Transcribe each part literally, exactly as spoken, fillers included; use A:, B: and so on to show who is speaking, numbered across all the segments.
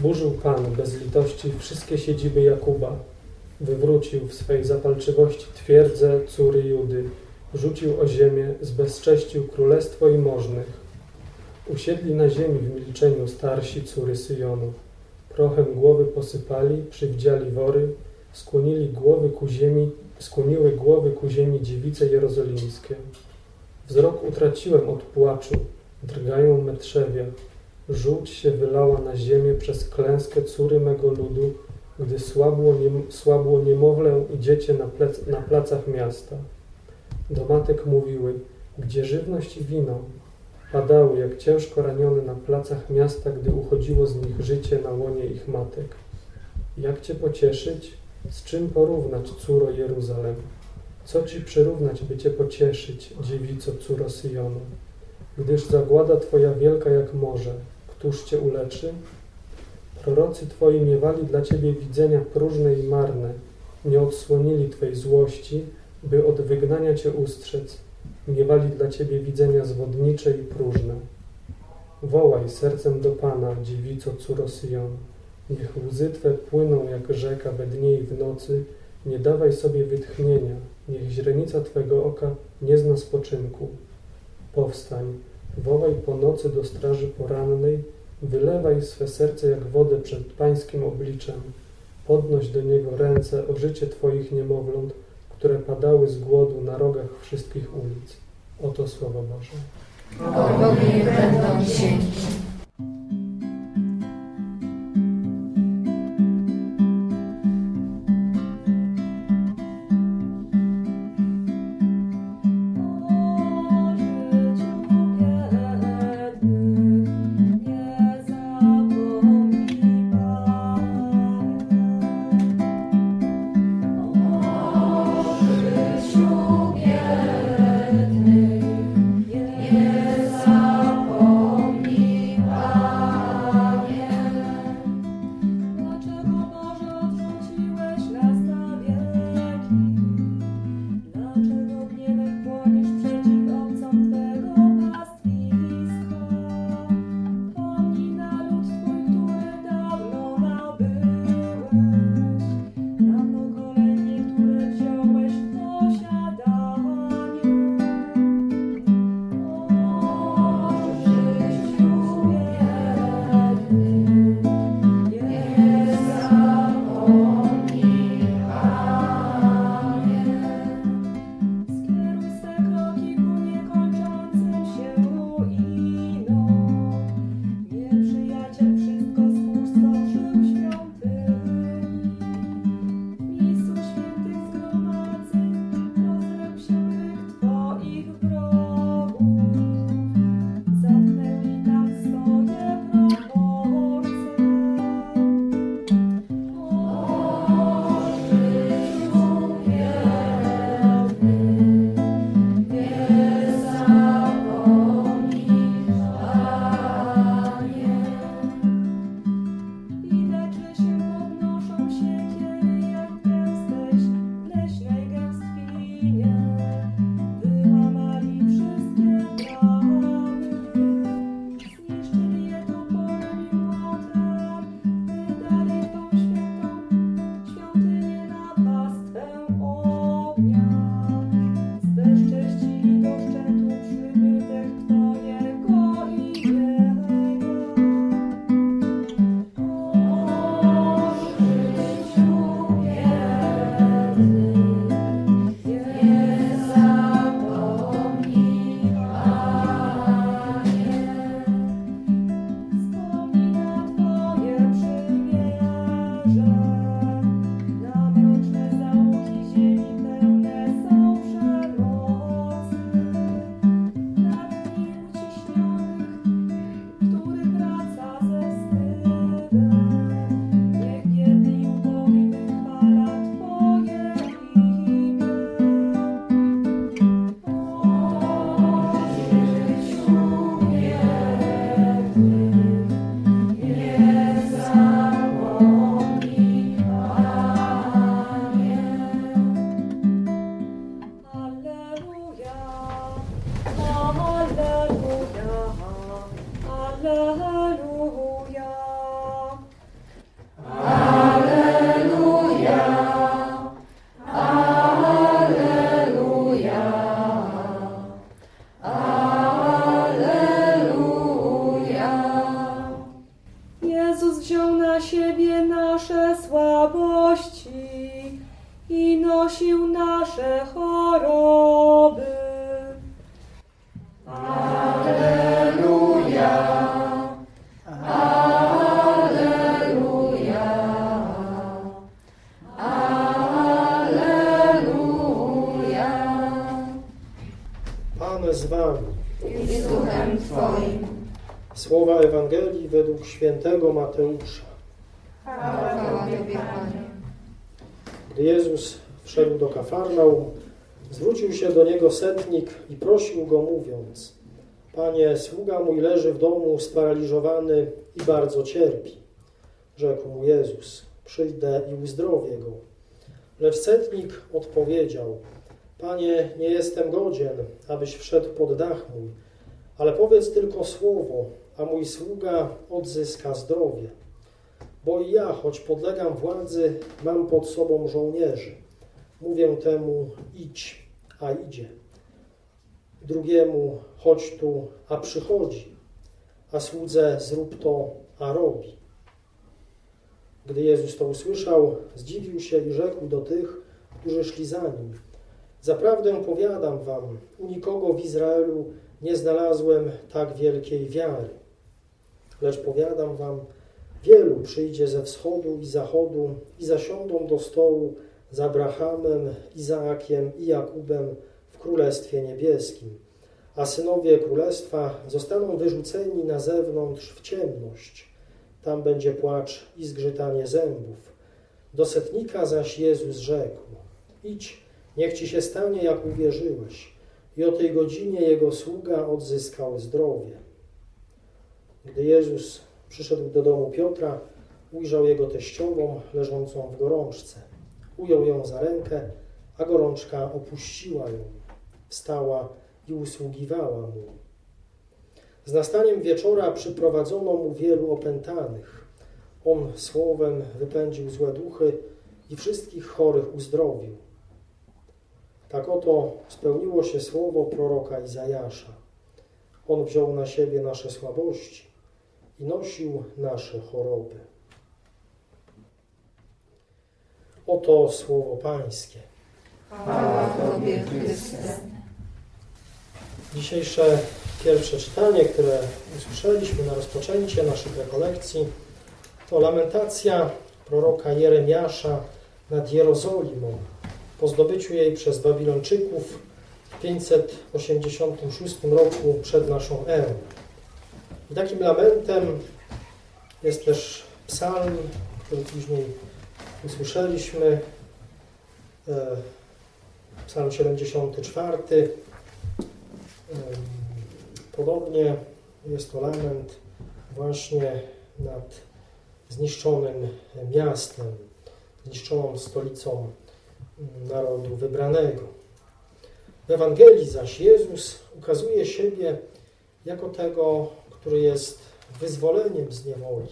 A: Zburzył Pan bez litości wszystkie siedziby Jakuba. Wywrócił w swej zapalczywości twierdzę córy Judy. Rzucił o ziemię, zbezcześcił królestwo i możnych. Usiedli na ziemi w milczeniu starsi córy Syjonu. Prochem głowy posypali, przywdziali wory, skłonili głowy ku ziemi, skłoniły głowy ku ziemi dziewice jerozolimskie. Wzrok utraciłem od płaczu, drgają me trzewia. Żółć się wylała na ziemię przez klęskę córy mego ludu, gdy słabło, nie, słabło niemowlę i dziecię na, plec, na placach miasta. Do matek mówiły, gdzie żywność i wino? Padały jak ciężko ranione na placach miasta, gdy uchodziło z nich życie na łonie ich matek. Jak Cię pocieszyć? Z czym porównać, córo Jeruzalem? Co Ci przyrównać, by Cię pocieszyć, dziewico, córo Syjonu? Gdyż zagłada Twoja wielka jak morze, któż Cię uleczy? Prorocy Twoi miewali dla Ciebie widzenia próżne i marne, nie odsłonili Twej złości, by od wygnania Cię ustrzec, miewali dla Ciebie widzenia zwodnicze i próżne. Wołaj sercem do Pana, dziewico, córo Syjonu. Niech łzy Twe płyną jak rzeka we dnie i w nocy, nie dawaj sobie wytchnienia, niech źrenica Twego oka nie zna spoczynku. Powstań, wołaj po nocy do straży porannej, wylewaj swe serce jak wodę przed Pańskim obliczem. Podnoś do Niego ręce o życie Twoich niemowląt, które padały z głodu na rogach wszystkich ulic. Oto Słowo Boże.
B: Bogowie będą dzięki.
C: Nie zapomnij Jezus wziął na siebie nasze słabości i nosił nasze choroby.
B: Alleluja, alleluja, alleluja.
D: Pan z wami.
B: I z duchem Twoim.
D: Słowa Ewangelii według świętego Mateusza.
B: Chwała Tobie, Panie.
D: Gdy Jezus wszedł do Kafarnaum, zwrócił się do niego setnik i prosił go, mówiąc: Panie, sługa mój leży w domu sparaliżowany i bardzo cierpi. Rzekł mu Jezus: przyjdę i uzdrowię go. Lecz setnik odpowiedział: Panie, nie jestem godzien, abyś wszedł pod dach mój, ale powiedz tylko słowo, a mój sługa odzyska zdrowie. Bo i ja, choć podlegam władzy, mam pod sobą żołnierzy. Mówię temu: idź, a idzie. Drugiemu: chodź tu, a przychodzi. A słudze: zrób to, a robi. Gdy Jezus to usłyszał, zdziwił się i rzekł do tych, którzy szli za nim: zaprawdę powiadam wam, u nikogo w Izraelu nie znalazłem tak wielkiej wiary. Lecz powiadam wam, wielu przyjdzie ze wschodu i zachodu i zasiądą do stołu z Abrahamem, Izaakiem i Jakubem w Królestwie Niebieskim, a synowie Królestwa zostaną wyrzuceni na zewnątrz w ciemność. Tam będzie płacz i zgrzytanie zębów. Do setnika zaś Jezus rzekł: idź, niech ci się stanie, jak uwierzyłeś. I o tej godzinie jego sługa odzyskał zdrowie. Gdy Jezus przyszedł do domu Piotra, ujrzał jego teściową leżącą w gorączce. Ujął ją za rękę, a gorączka opuściła ją. Wstała i usługiwała mu. Z nastaniem wieczora przyprowadzono mu wielu opętanych. On słowem wypędził złe duchy i wszystkich chorych uzdrowił. Tak oto spełniło się słowo proroka Izajasza. On wziął na siebie nasze słabości i nosił nasze choroby. Oto słowo Pańskie.
B: Chwała Tobie, Chryste.
D: Dzisiejsze pierwsze czytanie, które usłyszeliśmy na rozpoczęcie naszych rekolekcji, to lamentacja proroka Jeremiasza nad Jerozolimą po zdobyciu jej przez Babilończyków w pięćset osiemdziesiątym szóstym roku przed naszą erą. I takim lamentem jest też psalm, który później usłyszeliśmy, psalm siedemdziesiąty czwarty. Podobnie jest to lament właśnie nad zniszczonym miastem, zniszczoną stolicą narodu wybranego. W Ewangelii zaś Jezus ukazuje siebie jako tego, który jest wyzwoleniem z niewoli,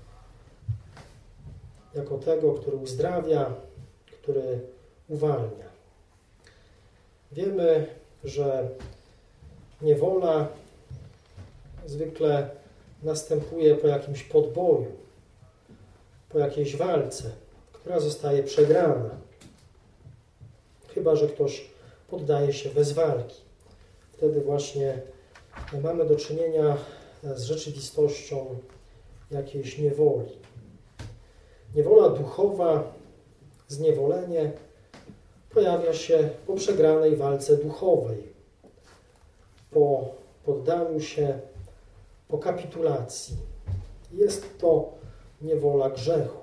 D: jako tego, który uzdrawia, który uwalnia. Wiemy, że niewola zwykle następuje po jakimś podboju, po jakiejś walce, która zostaje przegrana. Chyba że ktoś poddaje się bez walki. Wtedy właśnie mamy do czynienia z rzeczywistością jakiejś niewoli. Niewola duchowa, zniewolenie pojawia się po przegranej walce duchowej, po poddaniu się, po kapitulacji. Jest to niewola grzechu.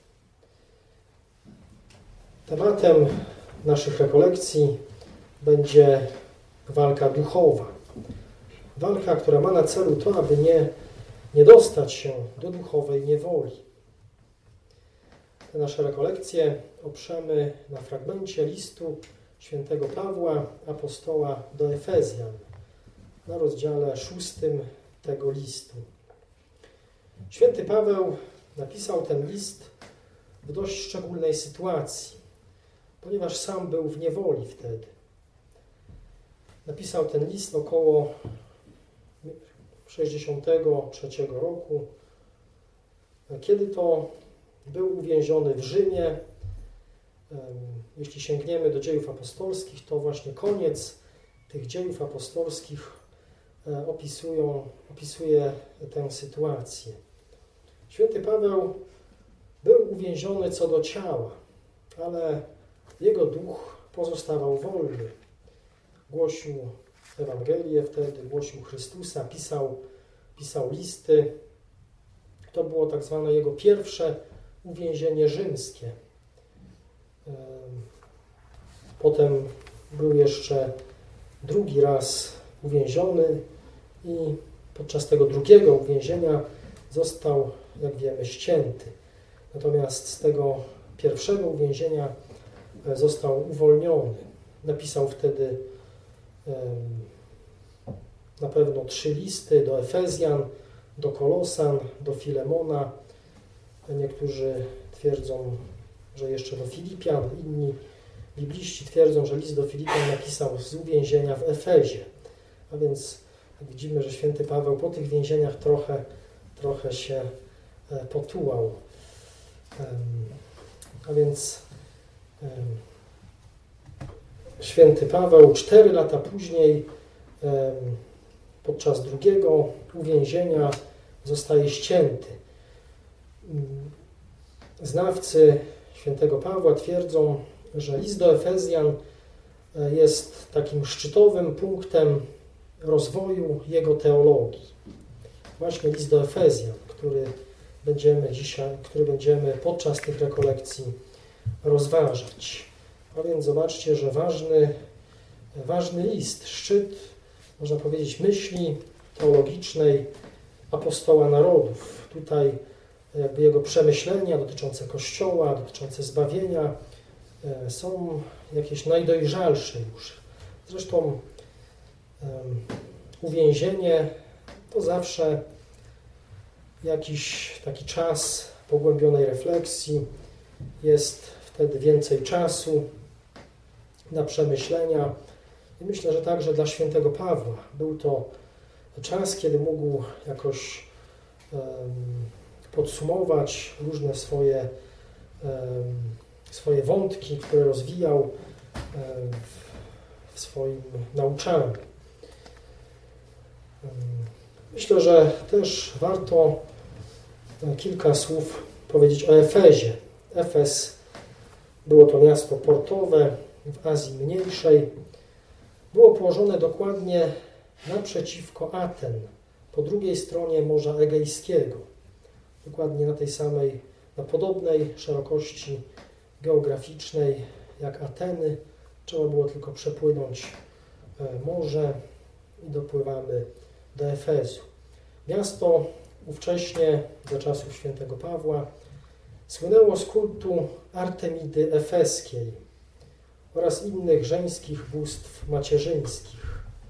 D: Tematem naszych rekolekcji będzie walka duchowa. Walka, która ma na celu to, aby nie, nie dostać się do duchowej niewoli. Te nasze rekolekcje oprzemy na fragmencie listu świętego Pawła, apostoła do Efezjan, na rozdziale szóstym tego listu. Święty Paweł napisał ten list w dość szczególnej sytuacji, ponieważ sam był w niewoli wtedy. Napisał ten list około sześćdziesiątego trzeciego roku Kiedy to był uwięziony w Rzymie, jeśli sięgniemy do dziejów apostolskich, to właśnie koniec tych dziejów apostolskich opisują, opisuje tę sytuację. Święty Paweł był uwięziony co do ciała, ale jego duch pozostawał wolny. Głosił Ewangelię wtedy, głosił Chrystusa, pisał, pisał listy. To było tak zwane jego pierwsze uwięzienie rzymskie. Potem był jeszcze drugi raz uwięziony i podczas tego drugiego uwięzienia został, jak wiemy, ścięty. Natomiast z tego pierwszego uwięzienia został uwolniony. Napisał wtedy na pewno trzy listy do Efezjan, do Kolosan, do Filemona. Niektórzy twierdzą, że jeszcze do Filipian, inni bibliści twierdzą, że list do Filipian napisał z uwięzienia w Efezie. A więc widzimy, że święty Paweł po tych więzieniach trochę, trochę się potułał. A więc święty Paweł cztery lata później podczas drugiego uwięzienia zostaje ścięty. Znawcy świętego Pawła twierdzą, że list do Efezjan jest takim szczytowym punktem rozwoju jego teologii. Właśnie list do Efezjan, który będziemy dzisiaj, który będziemy podczas tych rekolekcji rozważać. A więc zobaczcie, że ważny, ważny list, szczyt, można powiedzieć, myśli teologicznej apostoła narodów. Tutaj jakby jego przemyślenia dotyczące Kościoła, dotyczące zbawienia są jakieś najdojrzalsze już. Zresztą um, uwięzienie to zawsze jakiś taki czas pogłębionej refleksji. Jest wtedy więcej czasu na przemyślenia. I myślę, że także dla świętego Pawła był to czas, kiedy mógł jakoś um, podsumować różne swoje, um, swoje wątki, które rozwijał um, w swoim nauczaniu. Um, myślę, że też warto kilka słów powiedzieć o Efezie. Efes było to miasto portowe w Azji Mniejszej. Było położone dokładnie naprzeciwko Aten, po drugiej stronie Morza Egejskiego. Dokładnie na tej samej, na podobnej szerokości geograficznej jak Ateny. Trzeba było tylko przepłynąć morze i dopływamy do Efezu. Miasto ówcześnie, za czasów świętego Pawła, słynęło z kultu Artemidy Efeskiej oraz innych żeńskich bóstw macierzyńskich.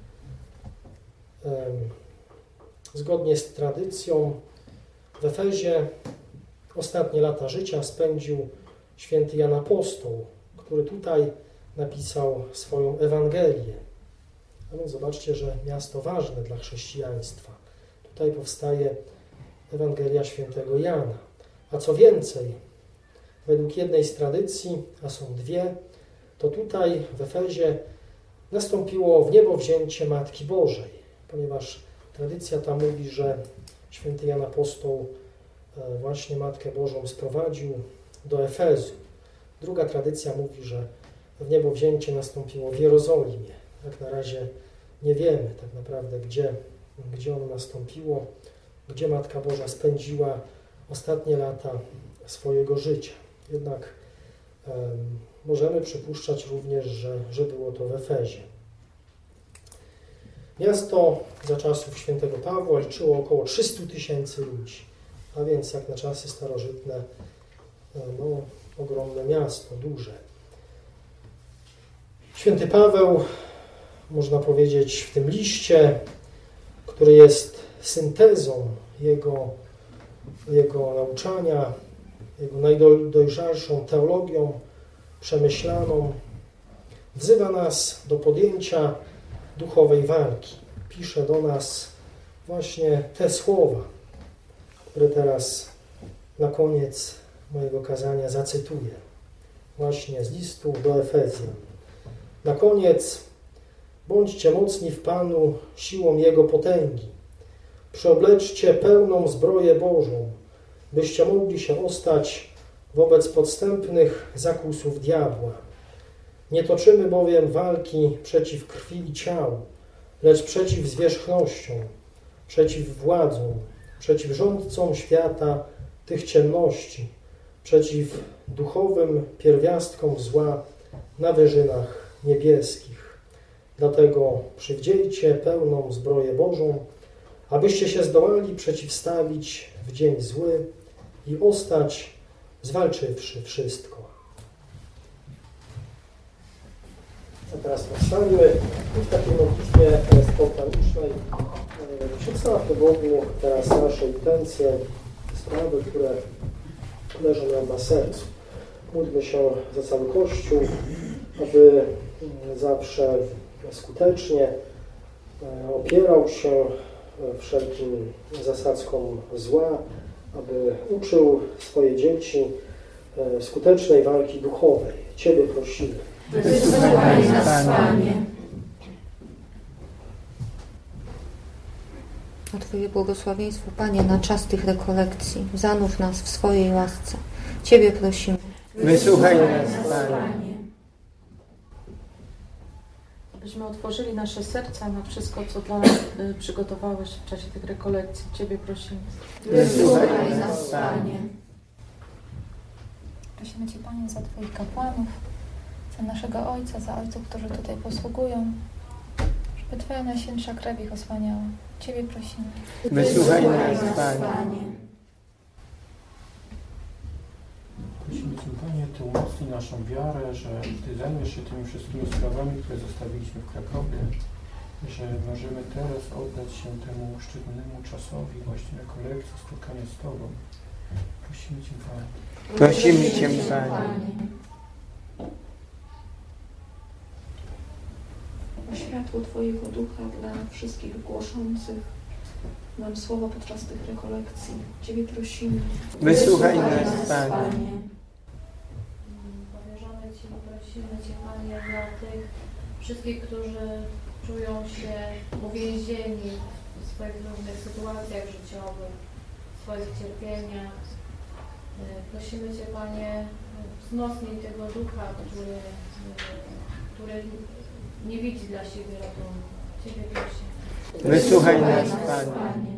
D: Zgodnie z tradycją w Efezie ostatnie lata życia spędził święty Jan Apostoł, który tutaj napisał swoją Ewangelię. A więc zobaczcie, że miasto ważne dla chrześcijaństwa. Tutaj powstaje Ewangelia świętego Jana. A co więcej, według jednej z tradycji, a są dwie, to tutaj w Efezie nastąpiło wniebowzięcie Matki Bożej, ponieważ tradycja ta mówi, że święty Jan Apostoł właśnie Matkę Bożą sprowadził do Efezu. Druga tradycja mówi, że wniebowzięcie nastąpiło w Jerozolimie. Jak na razie nie wiemy tak naprawdę, gdzie, gdzie ono nastąpiło, gdzie Matka Boża spędziła ostatnie lata swojego życia. Jednak um, możemy przypuszczać również, że, że było to w Efezie. Miasto za czasów świętego Pawła liczyło około trzysta tysięcy ludzi, a więc jak na czasy starożytne no, ogromne miasto, duże. Święty Paweł, można powiedzieć, w tym liście, który jest syntezą jego, jego nauczania, jego najdojrzalszą teologią przemyślaną, wzywa nas do podjęcia duchowej walki. Pisze do nas właśnie te słowa, które teraz na koniec mojego kazania zacytuję właśnie z listu do Efezjan. Na koniec: bądźcie mocni w Panu siłą Jego potęgi. Przeobleczcie pełną zbroję Bożą, byście mogli się ostać wobec podstępnych zakusów diabła. Nie toczymy bowiem walki przeciw krwi i ciału, lecz przeciw zwierzchnościom, przeciw władzom, przeciw rządcom świata tych ciemności, przeciw duchowym pierwiastkom zła na wyżynach niebieskich. Dlatego przywdziejcie pełną zbroję Bożą, abyście się zdołali przeciwstawić w dzień zły i ostać, zwalczywszy wszystko. A teraz powstańmy i w takiej modlitwie spontanicznej przedstawmy Bogu teraz nasze intencje, sprawy, które leżą nam na sercu. Módlmy się za cały Kościół, aby zawsze skutecznie opierał się wszelkim zasadzkom zła, aby uczył swoje dzieci skutecznej walki duchowej. Ciebie prosimy.
B: Wysłuchaj nas, Panie.
E: O Twoje błogosławieństwo, Panie, na czas tych rekolekcji. Zanurz nas w swojej łasce. Ciebie prosimy.
B: Wysłuchaj nas, Panie.
F: Abyśmy otworzyli nasze serca na wszystko, co dla nas y, przygotowałeś w czasie tych rekolekcji. Ciebie prosimy.
B: Wysłuchaj nas, Panie.
G: Prosimy Cię, Panie, za Twoich kapłanów, za naszego Ojca, za ojców, którzy tutaj posługują, żeby Twoja najświętsza krew ich osłaniała. Ciebie prosimy.
B: Wysłuchaj nas, Panie.
H: Prosimy Cię, Panie, Ty umocnij naszą wiarę, że Ty zajmiesz się tymi wszystkimi sprawami, które zostawiliśmy w Krakowie, że możemy teraz oddać się temu szczególnemu czasowi właśnie rekolekcji, spotkania z Tobą. Prosimy Cię, Panie.
B: Prosimy Cię, Panie.
I: O światło Twojego Ducha dla wszystkich głoszących nam słowa podczas tych rekolekcji. Ciebie prosimy.
B: Wysłuchaj nas, Panie.
J: Powierzamy Ci i prosimy Cię, Panie, dla tych wszystkich, którzy czują się uwięzieni w swoich różnych sytuacjach życiowych, w swoich cierpieniach. Prosimy Cię, Panie, wzmocnij tego ducha, który, który nie widzi dla siebie ratunku. Ciebie prosimy.
B: Wysłuchaj nas, Panie.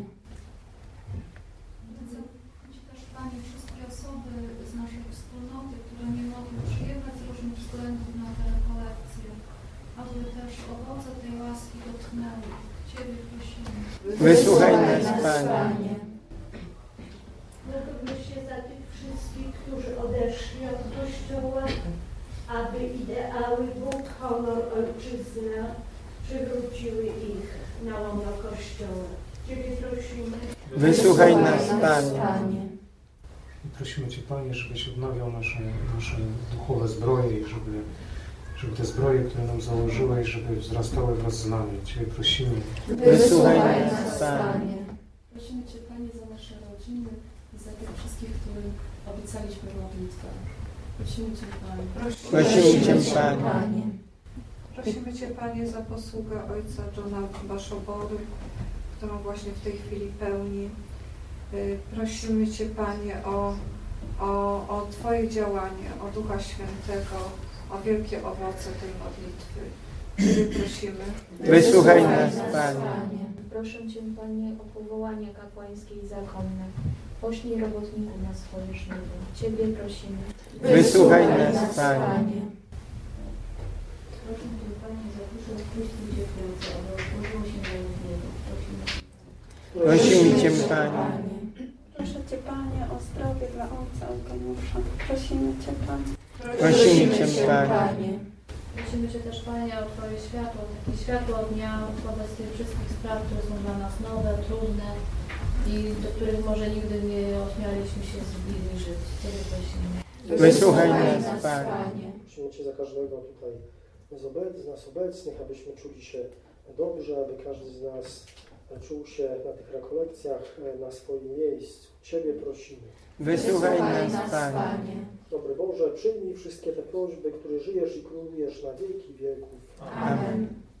K: Ci też, Panie, wszystkie osoby z naszej wspólnoty, które nie mogły przyjechać z różnych względów na te rekolekcje, aby też owoce tej łaski dotknęły. Ciebie prosimy.
B: Wysłuchaj nas, Panie.
L: Módlmy się za tych wszystkich, którzy odeszli od Kościoła, aby ideały Bóg, honor, ojczyzna przywróciły ich na łono Kościoła. Ciebie prosimy.
B: Wysłuchaj nas, Panie.
H: I prosimy Cię, Panie, żebyś odnawiał nasze, nasze duchowe zbroje i żeby, żeby te zbroje, które nam założyłeś, żeby wzrastały wraz z nami. Ciebie prosimy.
B: Wysłuchaj nas, Panie.
I: Prosimy Cię, Panie, za nasze rodziny i za tych wszystkich, których obiecaliśmy w modlitwach. Prosimy Cię, Panie.
B: Prosimy Cię, Panie.
M: Prosimy Cię, Panie, za posługę ojca Johna Baszobory, którą właśnie w tej chwili pełni. Prosimy Cię, Panie, o, o, o Twoje działanie, o Ducha Świętego, o wielkie owoce tej modlitwy. Ciebie prosimy.
B: Wysłuchaj nas, Panie.
J: Proszę Cię, Panie, o powołanie kapłańskie i zakonne. Poślij robotników na swoje żniwo. Ciebie prosimy.
B: Wysłuchaj nas, Panie.
J: Proszę Cię, Panie, za duszę odpuścić cierpiące, aby otworzyło się dla niego. Prosimy.
B: Prosimy Cię, Panie.
K: Proszę Cię, Panie, o zdrowie dla ojca Eugeniusza. Prosimy Cię, Panie.
B: Prosimy Cię, Panie.
J: Prosimy Cię też, Panie, o Twoje światło, takie światło dnia wobec tych wszystkich spraw, które są dla nas nowe, trudne i do których może nigdy nie ośmialiśmy się zbliżyć. Ciebie prosimy.
B: Wysłuchaj nas, Panie.
D: Prosimy Cię za każdego tutaj z, obec, z nas obecnych, abyśmy czuli się dobrze, aby każdy z nas czuł się na tych rekolekcjach na swoim miejscu. Ciebie prosimy.
B: Wysłuchaj nas, Panie.
D: Dobry Boże, przyjmij wszystkie te prośby, które żyjesz i królujesz na wieki wieków.
B: Amen.